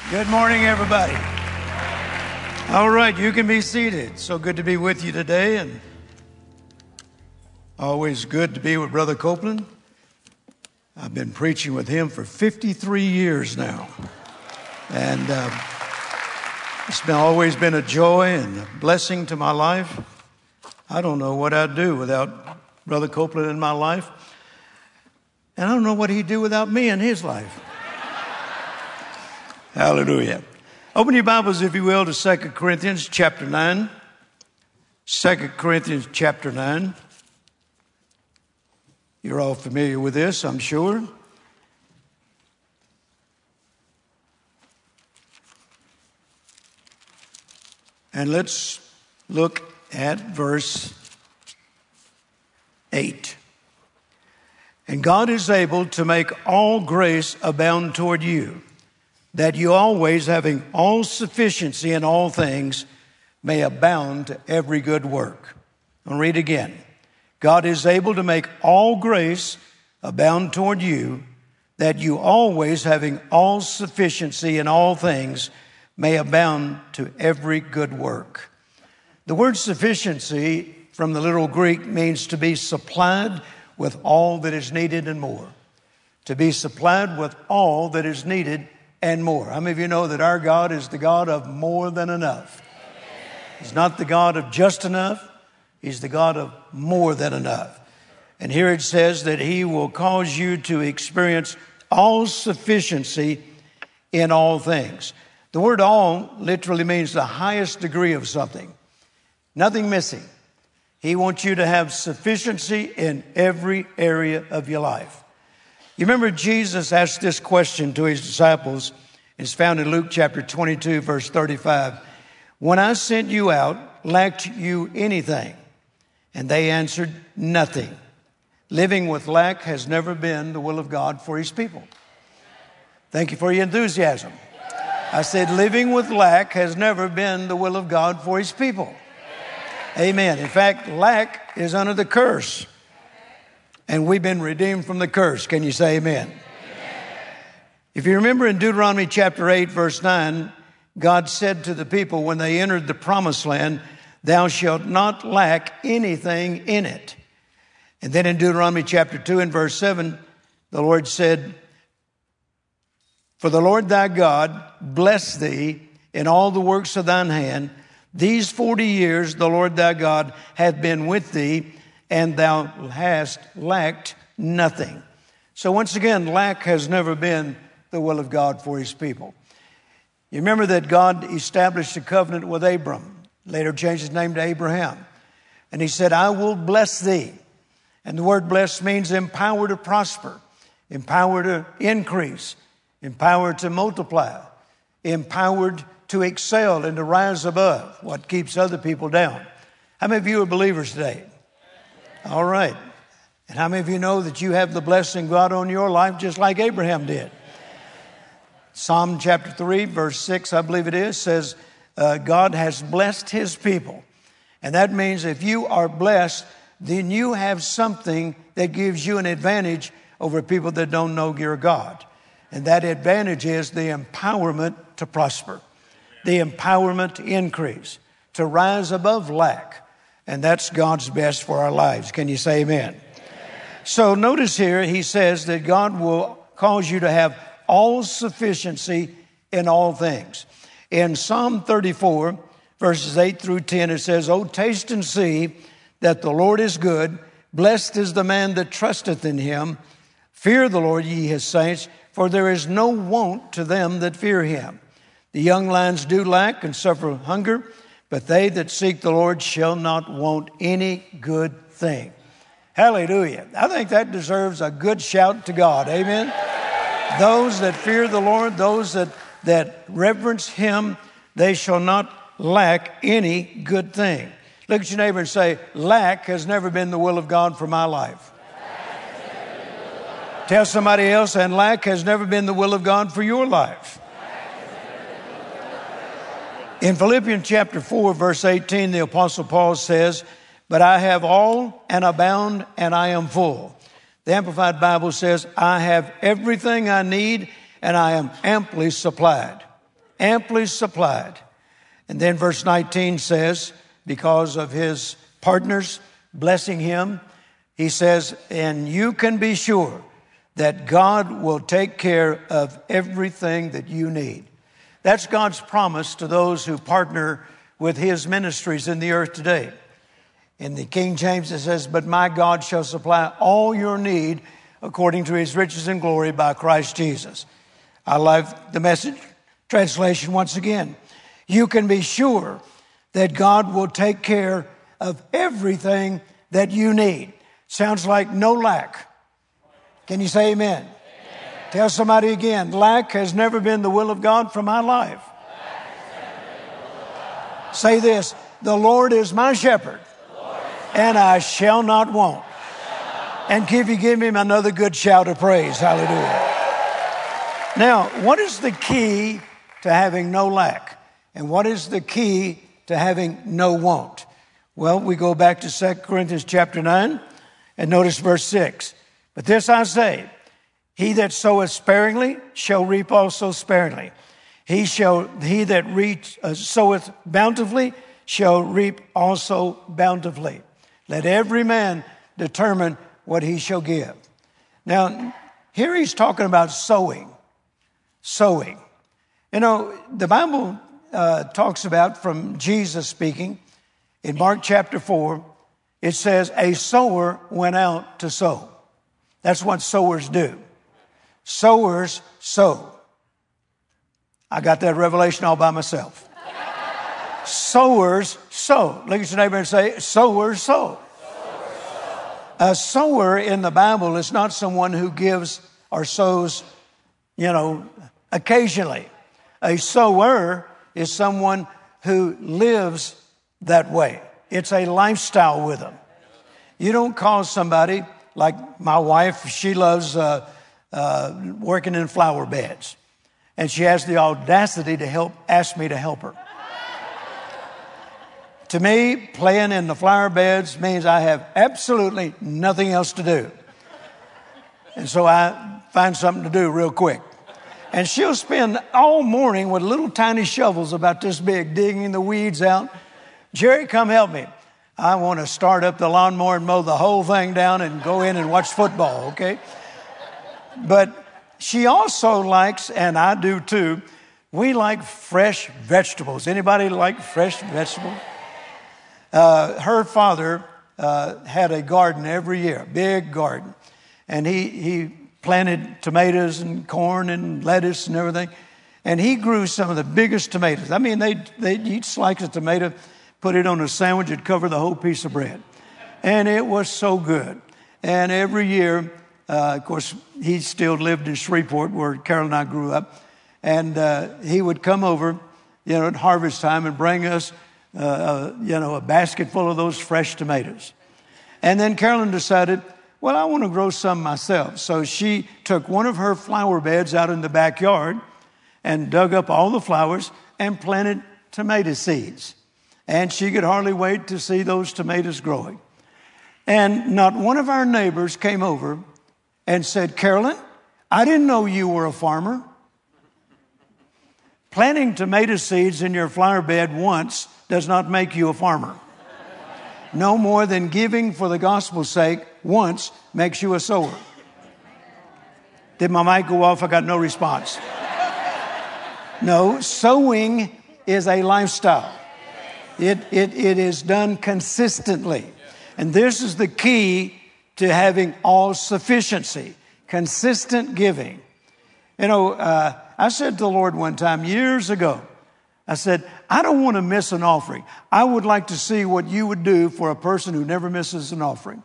Good morning, everybody. All right, you can be seated. So good to be with you today, and always good to be with Brother Copeland. I've been preaching with him for 53 years now, and it's always been a joy and a blessing to my life. I don't know what I'd do without Brother Copeland in my life, and I don't know what he'd do without me in his life. Hallelujah. Open your Bibles, if you will, to 2 Corinthians chapter 9. 2 Corinthians chapter 9. You're all familiar with this, I'm sure. And let's look at verse 8. And God is able to make all grace abound toward you, that you always, having all sufficiency in all things, may abound to every good work. I'll read again. God is able to make all grace abound toward you, that you always, having all sufficiency in all things, may abound to every good work. The word sufficiency from the literal Greek means to be supplied with all that is needed and more. To be supplied with all that is needed and more. How many of you know that our God is the God of more than enough? He's not the God of just enough. He's the God of more than enough. And here it says that he will cause you to experience all sufficiency in all things. The word all literally means the highest degree of something. Nothing missing. He wants you to have sufficiency in every area of your life. You remember Jesus asked this question to his disciples. It's found in Luke chapter 22, verse 35. When I sent you out, lacked you anything? And they answered, nothing. Living with lack has never been the will of God for his people. Thank you for your enthusiasm. I said, living with lack has never been the will of God for his people. Amen. In fact, lack is under the curse. And we've been redeemed from the curse. Can you say amen? Amen? If you remember in Deuteronomy chapter 8, verse 9, God said to the people when they entered the promised land, thou shalt not lack anything in it. And then in Deuteronomy chapter 2 and verse 7, the Lord said, for the Lord thy God bless thee in all the works of thine hand. These 40 years the Lord thy God hath been with thee, and thou hast lacked nothing. So once again, lack has never been the will of God for his people. You remember that God established a covenant with Abram, later changed his name to Abraham. And he said, I will bless thee. And the word bless means empower to prosper, empower to increase, empower to multiply, empowered to excel and to rise above what keeps other people down. How many of you are believers today? All right. And how many of you know that you have the blessing of God on your life just like Abraham did? Psalm chapter 3, verse 6, I believe it is, says God has blessed his people. And that means if you are blessed, then you have something that gives you an advantage over people that don't know your God. And that advantage is the empowerment to prosper, the empowerment to increase, to rise above lack. And that's God's best for our lives. Can you say amen? Amen? So notice here, he says that God will cause you to have all sufficiency in all things. In Psalm 34, verses 8 through 10, it says, O taste and see that the Lord is good. Blessed is the man that trusteth in him. Fear the Lord, ye his saints, for there is no want to them that fear him. The young lions do lack and suffer hunger, but they that seek the Lord shall not want any good thing. Hallelujah. I think that deserves a good shout to God. Amen. Those that fear the Lord, those that reverence him, they shall not lack any good thing. Look at your neighbor and say, lack has never been the will of God for my life. Tell somebody else, and lack has never been the will of God for your life. In Philippians chapter 4, verse 18, the Apostle Paul says, but I have all and abound and I am full. The Amplified Bible says, I have everything I need and I am amply supplied. amply supplied. And then verse 19 says, because of his partners blessing him, he says, and you can be sure that God will take care of everything that you need. That's God's promise to those who partner with his ministries in the earth today. In the King James, it says, but my God shall supply all your need according to his riches and glory by Christ Jesus. I love the Message translation once again. You can be sure that God will take care of everything that you need. Sounds like no lack. Can you say amen? Amen. Tell somebody again, lack has never been the will of God for my life. Say this, the Lord is my shepherd, and I shall not want. And give him another good shout of praise. Hallelujah. Now, what is the key to having no lack? And what is the key to having no want? Well, we go back to 2 Corinthians chapter 9 and notice verse 6. But this I say, he that soweth sparingly shall reap also sparingly. He that soweth bountifully shall reap also bountifully. Let every man determine what he shall give. Now, here he's talking about sowing. Sowing. You know, the Bible talks about, from Jesus speaking, in Mark chapter 4, it says, a sower went out to sow. That's what sowers do. Sowers sow. I got that revelation all by myself. Sowers sow. Look at your neighbor and say, sowers sow. A sower in the Bible is not someone who gives or sows, occasionally. A sower is someone who lives that way. It's a lifestyle with them. You don't call somebody like my wife. She loves working in flower beds. And she has the audacity to ask me to help her. To me, playing in the flower beds means I have absolutely nothing else to do. And so I find something to do real quick. And she'll spend all morning with little tiny shovels about this big, digging the weeds out. Jerry, come help me. I want to start up the lawnmower and mow the whole thing down and go in and watch football, okay? But she also likes, and I do too, we like fresh vegetables. Anybody like fresh vegetables? Her father had a garden every year, big garden. And he planted tomatoes and corn and lettuce and everything. And he grew some of the biggest tomatoes. I mean, they'd each slice of tomato, put it on a sandwich, it'd cover the whole piece of bread. And it was so good. And every year, of course, he still lived in Shreveport, where Carol and I grew up. And he would come over, at harvest time and bring us a basket full of those fresh tomatoes. And then Carolyn decided, well, I want to grow some myself. So she took one of her flower beds out in the backyard and dug up all the flowers and planted tomato seeds. And she could hardly wait to see those tomatoes growing. And not one of our neighbors came over and said, Carolyn, I didn't know you were a farmer. Planting tomato seeds in your flower bed once does not make you a farmer. No more than giving for the gospel's sake once makes you a sower. Did my mic go off? I got no response. No, sowing is a lifestyle. It is done consistently. And this is the key to having all sufficiency, consistent giving. I said to the Lord one time years ago, I said, I don't want to miss an offering. I would like to see what you would do for a person who never misses an offering.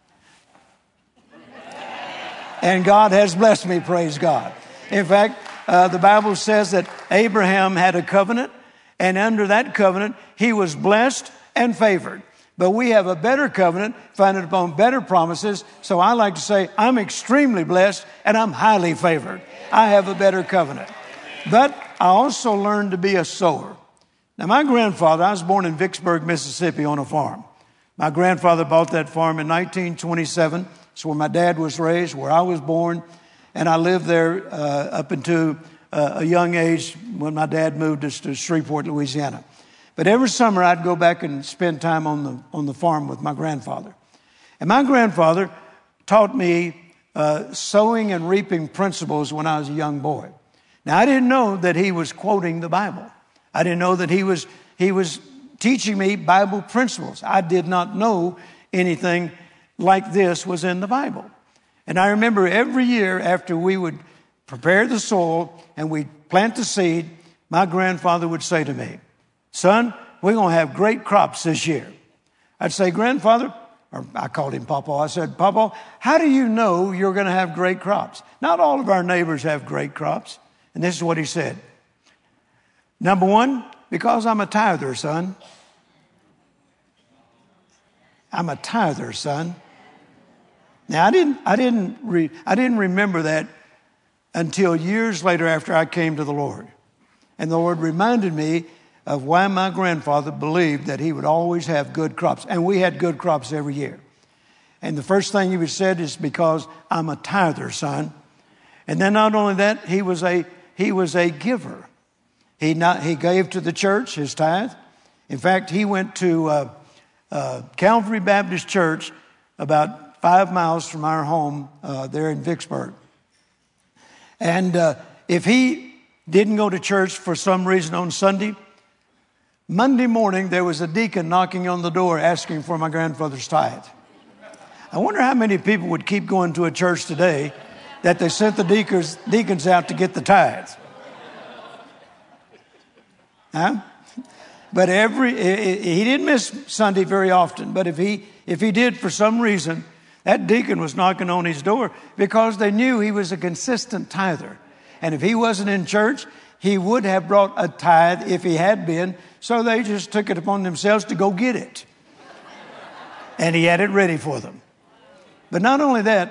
And God has blessed me, praise God. In fact, the Bible says that Abraham had a covenant, and under that covenant, he was blessed and favored. But we have a better covenant founded upon better promises. So I like to say I'm extremely blessed and I'm highly favored. I have a better covenant. But I also learned to be a sower. Now, my grandfather, I was born in Vicksburg, Mississippi on a farm. My grandfather bought that farm in 1927. It's where my dad was raised, where I was born. And I lived there up until a young age when my dad moved us to Shreveport, Louisiana. But every summer I'd go back and spend time on the farm with my grandfather. And my grandfather taught me sowing and reaping principles when I was a young boy. Now, I didn't know that he was quoting the Bible. I didn't know that he was teaching me Bible principles. I did not know anything like this was in the Bible. And I remember every year after we would prepare the soil and we'd plant the seed, my grandfather would say to me, "Son, we're going to have great crops this year." I'd say, "Grandfather," or I called him Papa. I said, "Papa, how do you know you're going to have great crops? Not all of our neighbors have great crops." And this is what he said. "Number one, because I'm a tither, son. I'm a tither, son." Now, I didn't remember that until years later after I came to the Lord. And the Lord reminded me of why my grandfather believed that he would always have good crops. And we had good crops every year. And the first thing he would said is, "Because I'm a tither, son." And then not only that, he was a giver. He gave to the church his tithe. In fact, he went to Calvary Baptist Church about 5 miles from our home there in Vicksburg. And if he didn't go to church for some reason on Sunday, Monday morning there was a deacon knocking on the door asking for my grandfather's tithe. I wonder how many people would keep going to a church today that they sent the deacons out to get the tithes. Huh? But he didn't miss Sunday very often. But if he did for some reason, that deacon was knocking on his door because they knew he was a consistent tither. And if he wasn't in church, he would have brought a tithe if he had been. So they just took it upon themselves to go get it. And he had it ready for them. But not only that,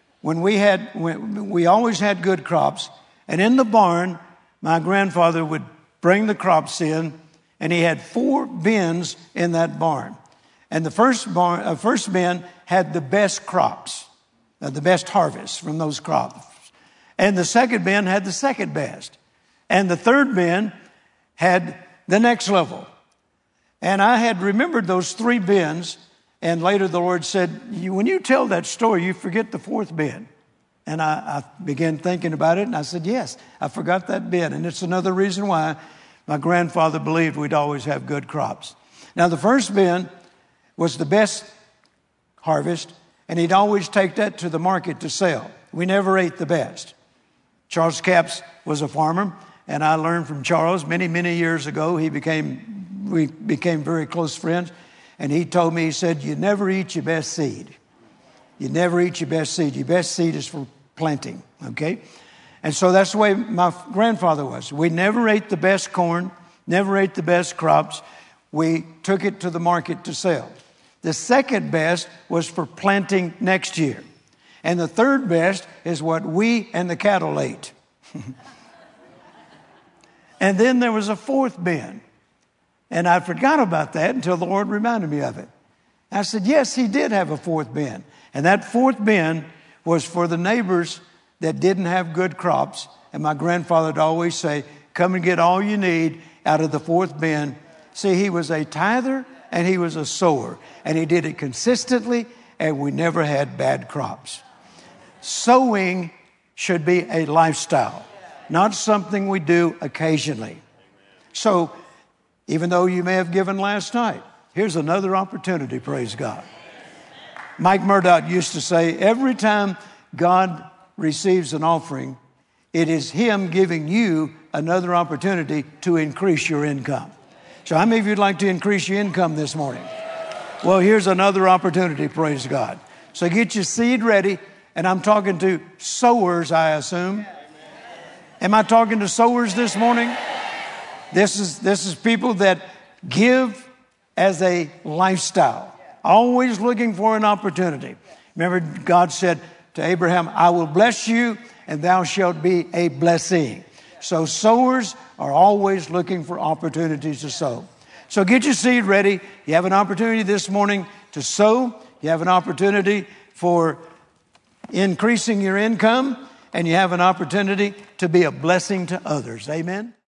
we always had good crops. And in the barn, my grandfather would bring the crops in, and he had 4 bins in that barn. And the first bin had the best crops, the best harvest from those crops. And the second bin had the second best. And the third bin had the next level. And I had remembered those 3 bins. And later the Lord said, "When you tell that story, you forget the 4th bin." And I began thinking about it. And I said, "Yes, I forgot that bin." And it's another reason why my grandfather believed we'd always have good crops. Now, the first bin was the best harvest, and he'd always take that to the market to sell. We never ate the best. Charles Capps was a farmer, and I learned from Charles many, many years ago. We became very close friends, and he told me, he said, "You never eat your best seed. You never eat your best seed. Your best seed is for planting," okay? And so that's the way my grandfather was. We never ate the best corn, never ate the best crops. We took it to the market to sell. The second best was for planting next year. And the third best is what we and the cattle ate. And then there was a 4th bin. And I forgot about that until the Lord reminded me of it. I said, yes, he did have a 4th bin. And that 4th bin was for the neighbors that didn't have good crops. And my grandfather would always say, "Come and get all you need out of the 4th bin." See, he was a tither and he was a sower. And he did it consistently, and we never had bad crops. Sowing should be a lifestyle, not something we do occasionally. So, even though you may have given last night, here's another opportunity, praise God. Mike Murdoch used to say, every time God receives an offering, it is Him giving you another opportunity to increase your income. So how many of you would like to increase your income this morning? Well, here's another opportunity, praise God. So get your seed ready, and I'm talking to sowers, I assume. Am I talking to sowers this morning? This is people that give as a lifestyle, always looking for an opportunity. Remember, God said to Abraham, "I will bless you, and thou shalt be a blessing." So sowers are always looking for opportunities to sow. So get your seed ready. You have an opportunity this morning to sow. You have an opportunity for increasing your income. and you have an opportunity to be a blessing to others. Amen.